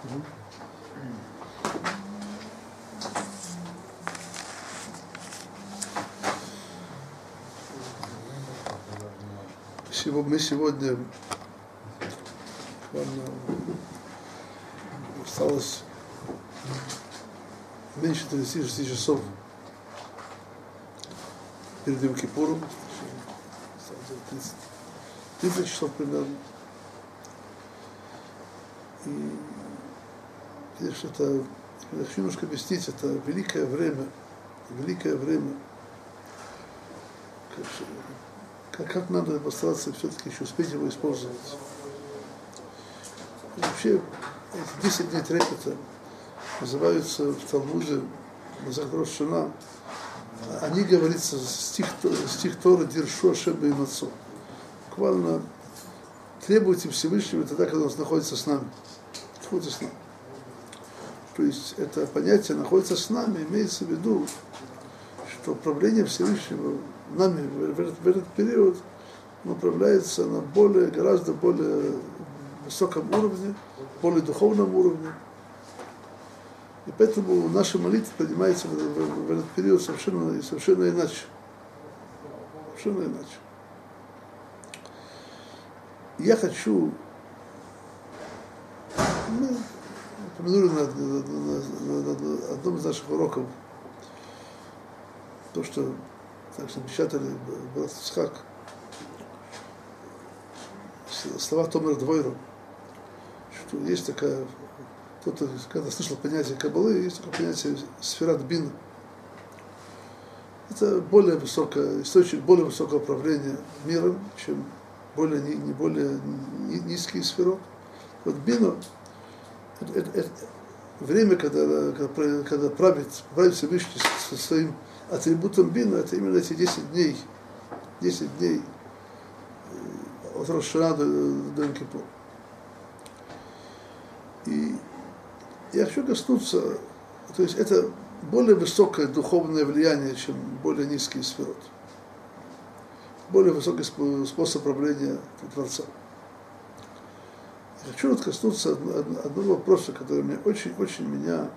Мы сегодня осталось меньше 36 часов перед Йом-Кипуром, 30 часов примерно. И, конечно, это, я хочу немножко объяснить, это великое время, как надо постараться все-таки еще успеть его использовать. И вообще, эти 10 дней трепета называются в Талмуде, в Масехет Рош Шана, они говорится стих Торы Диршу Ашем Беймацо. Буквально требуйте Всевышнего тогда, когда он находится с нами. Находится с нами. То есть это понятие находится с нами, имеется в виду, что управление Всевышнего нами в этот период управляется на гораздо более высоком уровне, более духовном уровне. И поэтому наша молитва принимается в этот период совершенно иначе. Совершенно иначе. Я хочу, мы упомянули на одном из наших уроков то, что так что напечатали брат Ицхак, слова Томер Двойру, что есть такая, кто-то когда слышал понятие Каббалы, есть такое понятие Сферат Бина. Это более высокое, источник более высокого управления миром, чем более низкие сферы. Вот Бина это время, когда правит Всевышний со своим атрибутом Бина, это именно эти 10 дней от Рош Шана до Йом-Кипура. И я хочу коснуться, то есть это более высокое духовное влияние, чем более низкие сферот. Более высокий способ правления Творца. Я хочу коснуться одного вопроса, который меня очень меня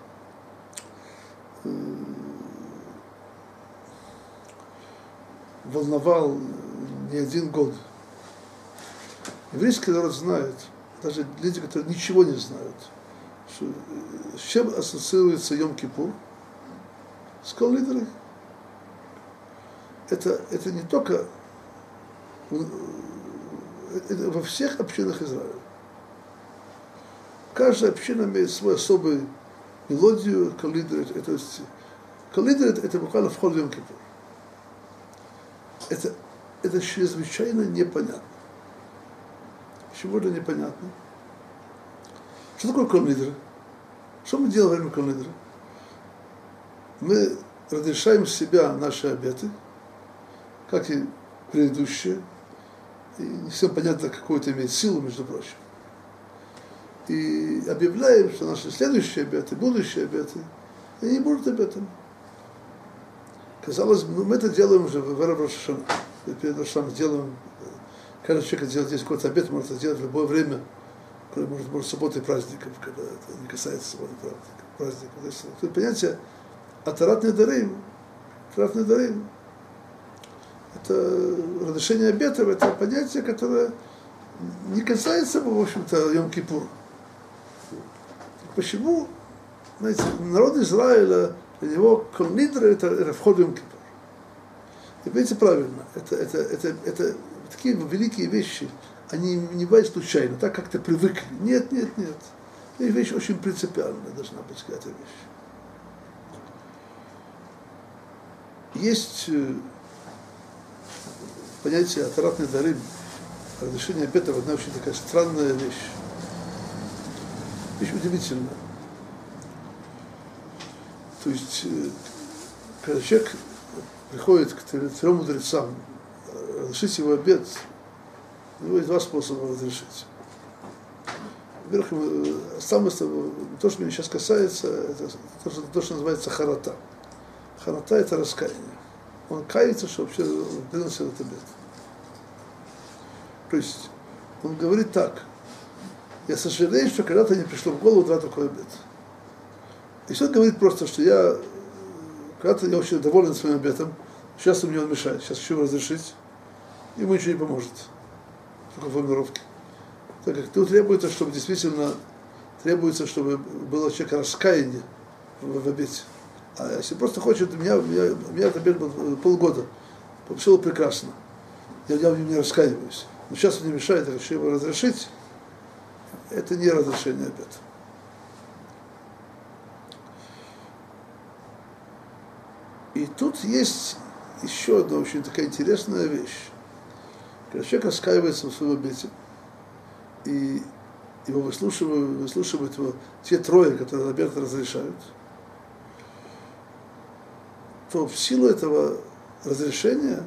волновал не один год. Еврейский народ знает, даже люди, которые ничего не знают, что, с чем ассоциируется Йом-Кипур? С коллидрой. Это не только это во всех общинах Израиля. Каждая община имеет свою особую мелодию коллидры. Коллидры это буквально вход в Йом-Кипур. Это чрезвычайно непонятно. Почему это непонятно? Что такое коллидры? Что мы делаем во время коллидры? Мы разрешаем в себя наши обеты, как и предыдущие, и не всем понятно, какую это имеет силу, между прочим. И объявляем, что наши следующие обеты, будущие обеты, они не будут обетами. Казалось бы, мы это делаем уже в Эрев Рош Хашана. Перед Рош Хашаной делаем, каждый человек делает здесь какой-то обет, может это делать в любое время, кроме, может, субботы и праздников, когда это не касается субботы и праздников. То есть понятие Атарат Недарим, это разрешение обетов, это понятие, которое не касается, в общем-то, Йом-Кипура. Почему? Знаете, народ Израиля, для него коллидра это вход в Йом-Кипур. И понимаете, правильно, это такие великие вещи, они не бывают случайно, так как-то привыкли. Нет. Это вещь очень принципиальная должна быть какая-то вещь. Есть понятие Атарат Недарим, разрешение обетов, одна очень такая странная вещь. Вещь удивительная. То есть, когда человек приходит к трем мудрецам, разрешить его обет, у него есть два способа разрешить. Во-первых, то, что меня сейчас касается, это то, что называется харата. Харата – это раскаяние. Он кается, что вообще приносит этот обет. То есть, он говорит так: Я сожалею, что когда-то не пришло в голову дать такой обет. И все говорит просто, что когда-то я очень доволен своим обетом, сейчас он мне мешает, сейчас хочу разрешить, ему ничего не поможет в такой формулировке. Так как тут требуется, чтобы действительно, чтобы было у человека раскаяние в обете. А если просто хочет, у меня этот обет был полгода, все прекрасно, я в нем не раскаиваюсь. Но сейчас он не мешает, я хочу его разрешить, это не разрешение обета. И тут есть еще одна очень такая интересная вещь. Когда человек раскаивается в своем обете, и его выслушивают его те трое, которые обет разрешают, то в силу этого разрешения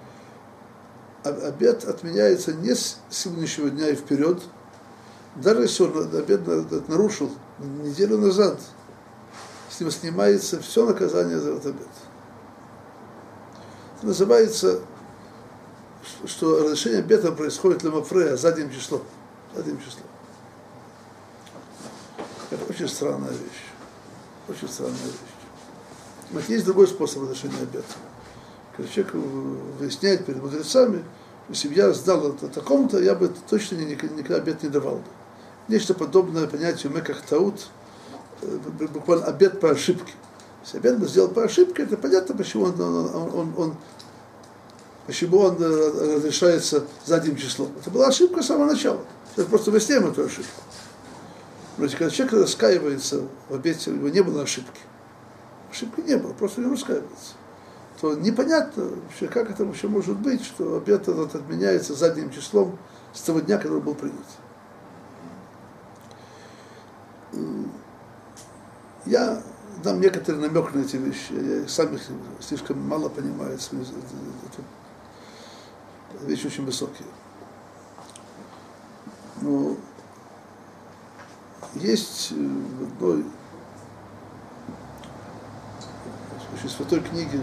обет отменяется не с сегодняшнего дня и вперед, даже если он обет нарушил неделю назад, с него снимается все наказание за этот обет. Это называется, что разрешение обета происходит лемафрея, задним числом. Задним числом. Это очень странная вещь. Очень странная вещь. Вот есть другой способ разрешения обета. Когда человек выясняет перед мудрецами, если бы я знал о таком-то, я бы точно никогда обет не давал бы. Нечто подобное понятию меках таут, буквально обет по ошибке. Если обет бы сделал по ошибке, это понятно, почему он разрешается задним числом. Это была ошибка с самого начала. Это просто выясняем эту ошибку. Но когда человек раскаивается в обете, у него не было ошибки. Ошибки не было, просто не раскаивается. То непонятно вообще, как это вообще может быть, что обет этот отменяется задним числом с того дня, когда он был принят. Я дам некоторый намек на эти вещи. Я сам их слишком мало понимаю. Это вещи очень высокие. Но есть в одной очень святой книге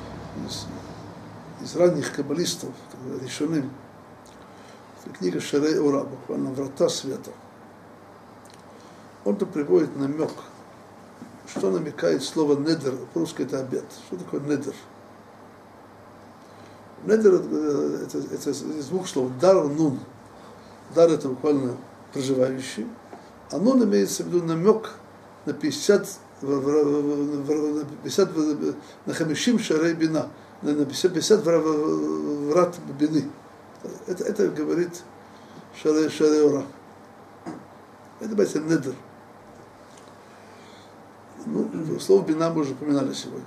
из ранних каббалистов, решенным, книга Шарей Ора, буквально «Врата света». Он-то приводит намек, что намекает слово «недер», по-русски это обет. Что такое «недер»? «Недер» это из двух слов «дар» — «нун». «Дар» это буквально проживающий, а «нун» имеется в виду намек на 50 на хамишим шарей бина, на 50 врат бины. Это говорит Шарей Ора. Это называется «недер». Ну, слово «бина» мы уже упоминали сегодня.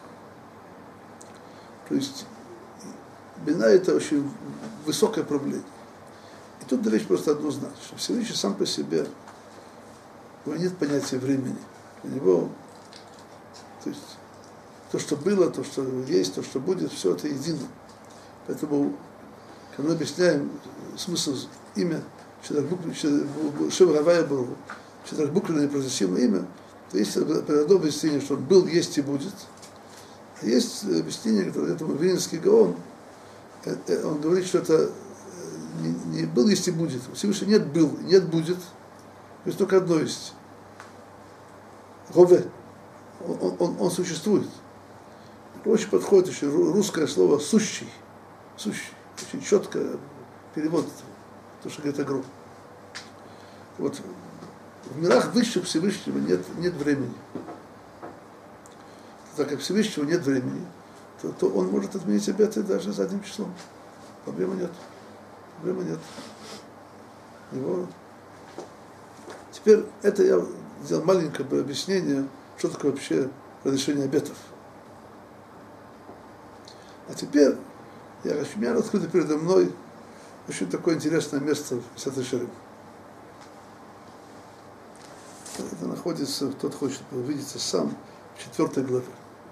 То есть бина — это очень высокое проблема. И тут вещь просто однозначна. Всевышний сам по себе, у него нет понятия времени. У него, то есть, то, что было, то, что есть, то, что будет, все это едино. Поэтому, когда мы объясняем смысл имя, Шевравая Бургу, буквенно непроизносимое имя, то есть одно объяснение, что он был, есть и будет. А есть объяснение, которое этому Вильнинский Гаон, он говорит, что это не был, есть и будет. Всевышний нет был, нет будет. То есть только одно есть. Гове. Он существует. Очень подходит еще русское слово «сущий». Сущий. Очень четко перевод, то, что говорит Агро. Вот в мирах высших Всевышнего нет времени. Так как Всевышнего нет времени, то он может отменить обеты даже задним числом. Проблемы нет. Теперь это я сделал маленькое объяснение, что такое вообще разрешение обетов. А теперь у меня открыто передо мной очень такое интересное место в Сефер Ширим. Это находится, кто-то хочет увидеть сам, в 4 главе.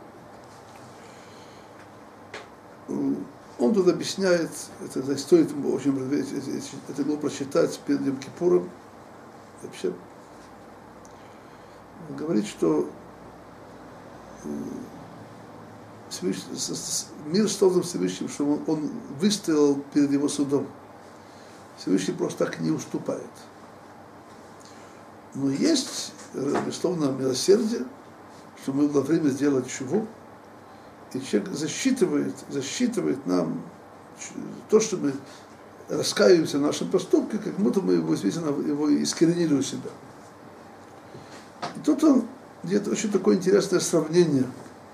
Он тут объясняет, это стоит очень это было прочитать перед Йом-Кипуром. Вообще, он говорит, что мир создан Всевышним, что он выстоял перед его судом. Всевышний просто так не уступает. Но есть, безусловно, милосердие, что мы во время сделать чуву, и человек засчитывает нам то, что мы раскаиваемся в нашем поступке, как будто мы его, известно, его искоренили у себя. И тут он делает очень такое интересное сравнение.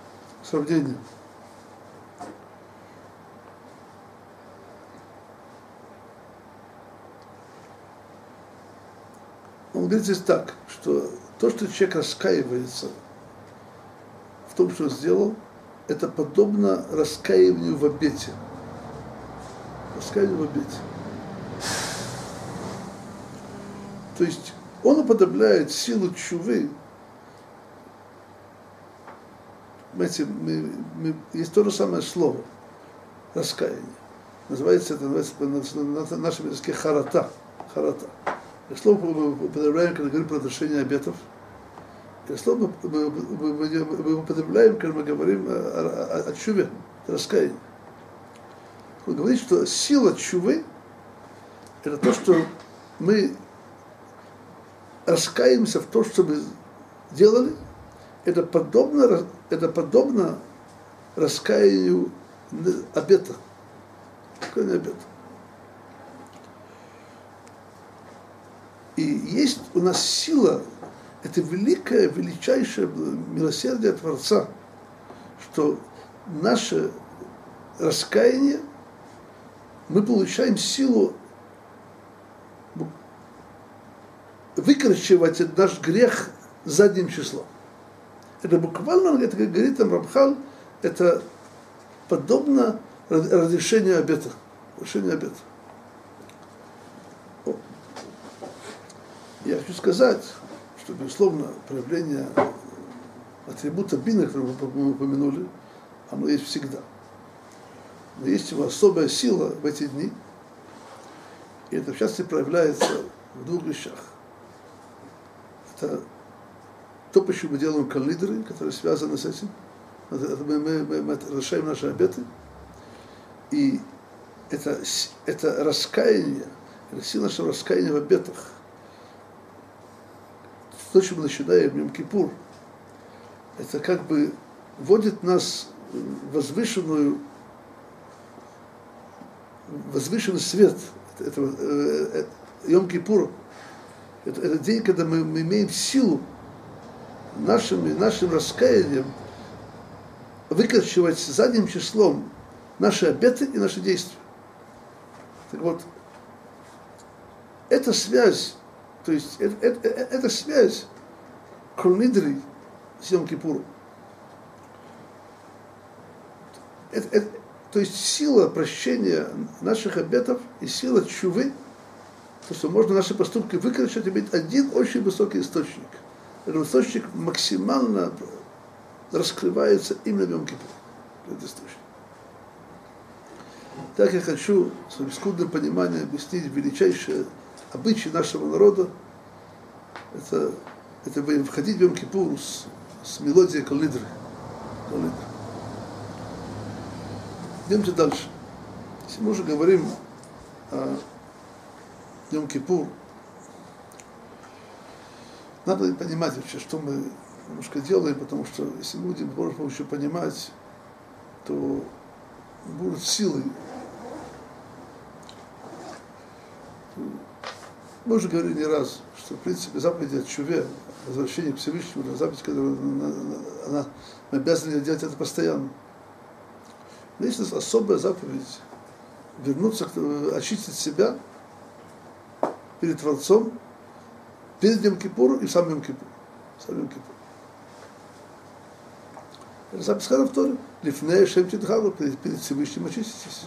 Он говорит здесь так, что то, что человек раскаивается в том, что он сделал, это подобно раскаиванию в обете. Раскаянию в обете. То есть он уподобляет силу тшувы. Понимаете, есть то же самое слово раскаяние. Называется это на нашем языке харата. Слово мы употребляем, когда говорим про отношение обетов. И слово мы употребляем, когда мы говорим о тшуве, раскаянии. Он говорит, что сила тшувы – это то, что мы раскаиваемся в том, что мы делали. Это подобно раскаянию обета. Раскаянию обета. И есть у нас сила, это величайшее милосердие Творца, что наше раскаяние, мы получаем силу выкорчевать наш грех задним числом. Это буквально, это, как говорит там Рамхаль, это подобно разрешению обета. Решению обета. Я хочу сказать, что, безусловно, проявление атрибута бина, который мы упомянули, оно есть всегда. Но есть его особая сила в эти дни, и это в частности проявляется в двух вещах. Это то, почему мы делаем калидры, которые связаны с этим. Мы разрешаем наши обеты. И это раскаяние, это сила нашего раскаяния в обетах. То, что мы начинаем в Йом-Кипур, это как бы вводит нас в возвышенный свет этого Йом-Кипура. Это день, когда мы имеем силу нашим раскаянием выкорчевать задним числом наши обеты и наши действия. Так вот, эта связь, то есть эта связь Кол-Нидры с Йом-Кипуром, то есть сила прощения наших обетов и сила тшувы, то, что можно наши поступки выкорчевать, иметь один очень высокий источник. Этот источник максимально раскрывается именно в Йом-Кипур. Этот источник. Так я хочу своим скудным пониманием объяснить величайшие обычаи нашего народа. Это входить в Йом-Кипур с мелодией Кол-Нидры. Идемте дальше. Если мы уже говорим о Йом-Кипур, надо понимать вообще, что мы немножко делаем, потому что если мы будем больше понимать, то будут силы. Мы уже говорили не раз, что в принципе заповеди о тшуве, возвращение к Всевышнему, это заповедь, которую мы обязаны делать это постоянно. Но есть у нас особая заповедь вернуться, очистить себя перед Творцом, перед Йом-Кипуром и в сам Йом-Кипур. Это заповедь сказана в Торе. Лифней Шем Тидхаву, перед Всевышним очиститесь.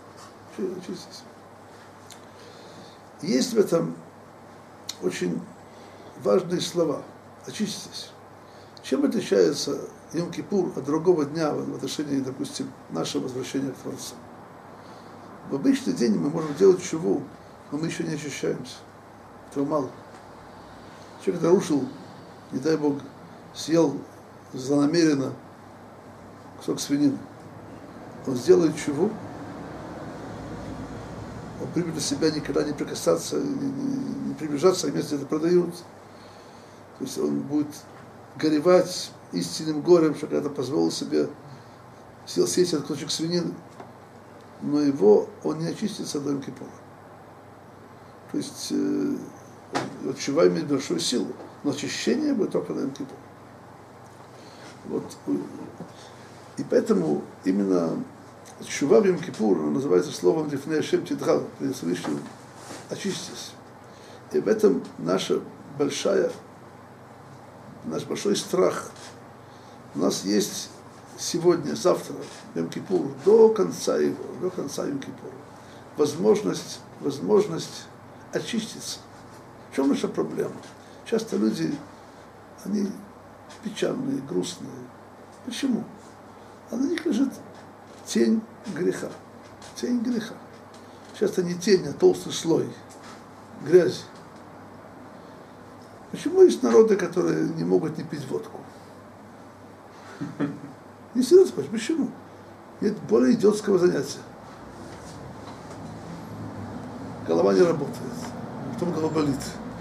Есть в этом очень важные слова. Очиститесь. Чем отличается Йом-Кипур от другого дня в отношении, допустим, нашего возвращения к Творцу? В обычный день мы можем делать чуву, но мы еще не очищаемся. Этого мало. Человек нарушил, не дай Бог, съел злонамеренно кусок свинины. Он сделает чуву, он примет на себя никогда не прикасаться, не приближаться к месту, где это продают. То есть он будет горевать истинным горем, что когда-то позволил себе съесть этот кусочек свинины, но он не очистится до Йом-Кипура. То есть чува имеет большую силу, но очищение будет только на Йом-Кипур. Вот. И поэтому именно чува в Йом-Кипур называется словом «Лифней Ашем Тидгал», «Пред Всевышним очистись». И в этом наш большой страх. У нас есть сегодня, завтра, Йом-Кипур, до конца Йом-Кипура, возможность очиститься. В чем наша проблема? Часто люди, они печальные, грустные. Почему? А на них лежит тень греха. Тень греха. Часто не тень, а толстый слой грязи. Почему есть народы, которые не могут не пить водку? Не серьезно спрашивать, почему? Нет более идиотского занятия. Голова не работает, потом голова болит.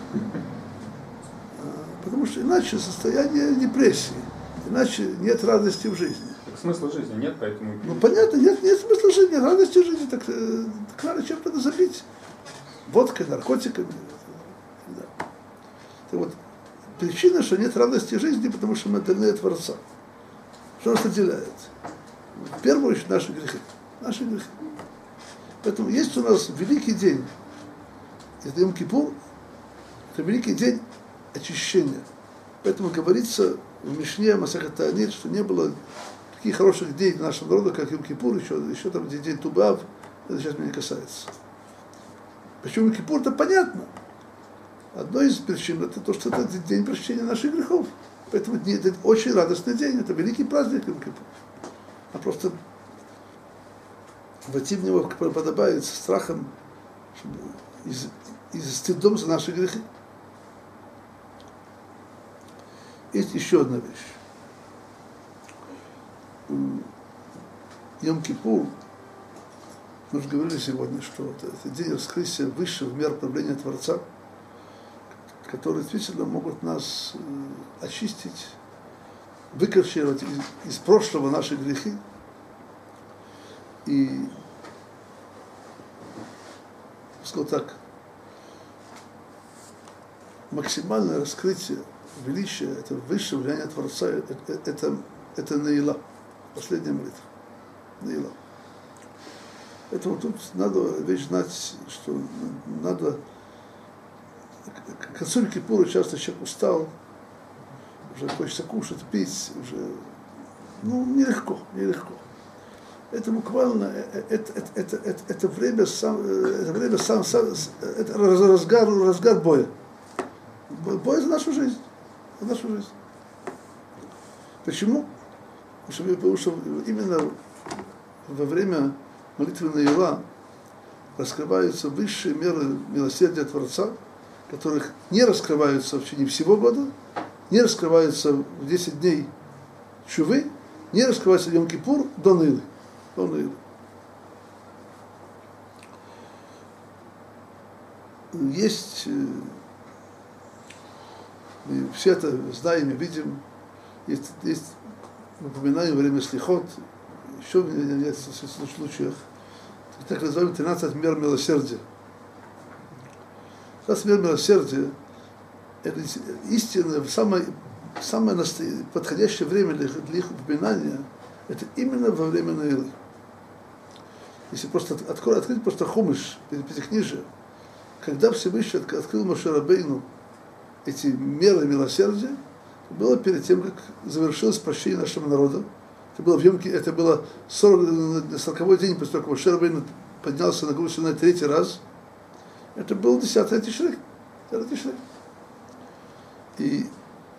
Потому что иначе состояние депрессии, иначе нет радости в жизни. Так смысла жизни нет, поэтому... Ну понятно, нет смысла жизни, нет радости в жизни, так надо чем-то надо забить. Водкой, наркотиками. Да. Так вот, причина, что нет радости в жизни, потому что мы отдалены от Творца. Что нас отделяет? В первую очередь наши грехи. Наши грехи. Поэтому есть у нас великий день. Это Йом-Кипур, это великий день очищения. Поэтому говорится в Мишне Масехет Таанит, что не было таких хороших дней для нашего народа, как Йом-Кипур, еще там где день Тубав, это сейчас меня не касается. Почему Йом-Кипур, это понятно. Одной из причин это то, что это день прощения наших грехов. Поэтому это очень радостный день, это великий праздник Йом-Кипур. А просто войти в него подобает с страхом, и стыдом за наши грехи. Есть еще одна вещь. Йом-Кипур, мы уже говорили сегодня, что это день раскрытия высшего мира правления Творца, которые действительно могут нас очистить, выкорчевать из прошлого наши грехи. И, скажу так, максимальное раскрытие величия, это высшее влияние Творца, это Наила, последняя молитва. Наила. Поэтому тут надо вещь знать, что надо... К концу Йом-Кипура часто человек устал, уже хочется кушать, пить, уже, нелегко. Это буквально, это время это разгар боя. Бой за нашу жизнь. Почему? Потому что именно во время молитвы Наила раскрываются высшие меры милосердия Творца, которых не раскрываются в течение всего года, не раскрываются в 10 дней чувы, не раскрываются в Йом-Кипур до Наилы. Есть, мы все это знаем и видим, есть упоминание во время слихот, еще в нескольких случаях, так называемый 13 мер милосердия. 13 мер милосердия – это истинно, самое подходящее время для их упоминания – это именно во время Наилы. Если просто открыть просто Хумиш, Пятикнижие, когда Всевышний открыл Моше Рабейну эти меры милосердия, было перед тем, как завершилось прощение нашего народа. Это было 40-й день после того, как Моше Рабейну поднялся на гору Синай 3-й раз. Это был 10-й Тишрей. И,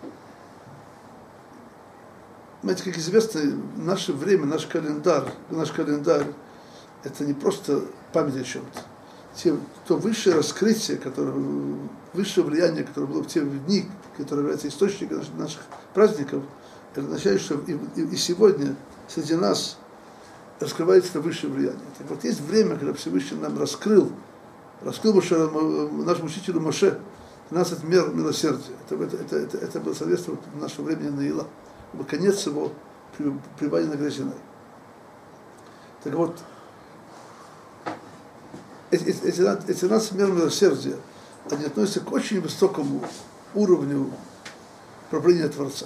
знаете, как известно, наше время, наш календарь, это не просто память о чем-то. То высшее раскрытие, высшее влияние, которое было в те дни, которое является источником наших праздников, это означает, что и сегодня среди нас раскрывается это высшее влияние. Так вот, есть время, когда Всевышний нам раскрыл нашему учителю Моше 13 мер милосердия. Это было соответственно в наше время Наила. Конец его пребывания на горе Синай. Так вот, эти 13 мер милосердия, они относятся к очень высокому уровню правления Творца.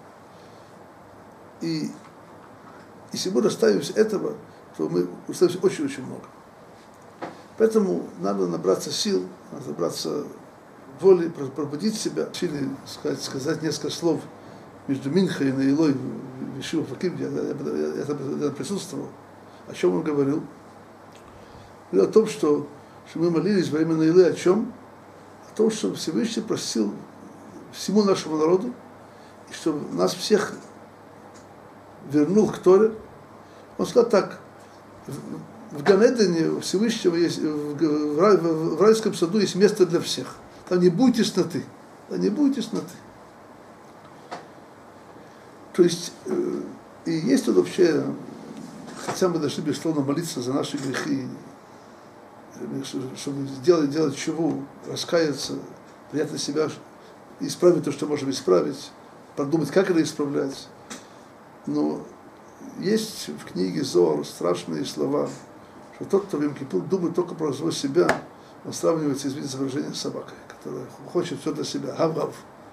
И если мы доставимся этого, то мы доставимся очень-очень много. Поэтому надо набраться сил, надо набраться воли, пробудить себя, или сказать несколько слов между Минхой и Наилой в Ешиве Факим, где я присутствовал. О чем он говорил? Говорил о том, что мы молились во время Наилы о чем? О том, что Всевышний просил всему нашему народу, и чтобы нас всех вернул к Торе. Он сказал так: в Ганедене у Всевышнего есть, в райском саду есть место для всех. Там не будет тесноты. Там не будет тесноты. То есть, и есть тут вообще, хотя мы должны, безусловно, молиться за наши грехи, чтобы делать чего, раскаяться, принять на себя, исправить то, что можем исправить, продумать, как это исправлять. Но есть в книге Зоар страшные слова, что тот, кто в Йом-Кипур думает только про самого себя, он сравнивается, извините за выражение, с собакой, которая хочет все для себя. Гав-гав.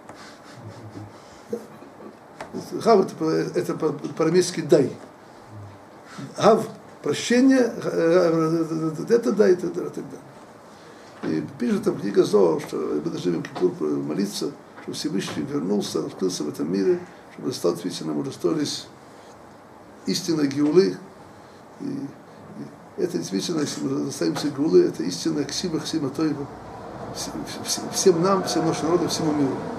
Гав это по-арамейски дай. Гав прощение, это дай, это да. И пишет там книга Зоар, что мы должны в Йом-Кипур молиться, чтобы Всевышний вернулся, раскрылся в этом мире, чтобы стал действительно удостоились истинной геулы. И это действительно, если мы заставимся геулы, это истинная ксима Тойва всем нам, всем нашему народу, всему миру.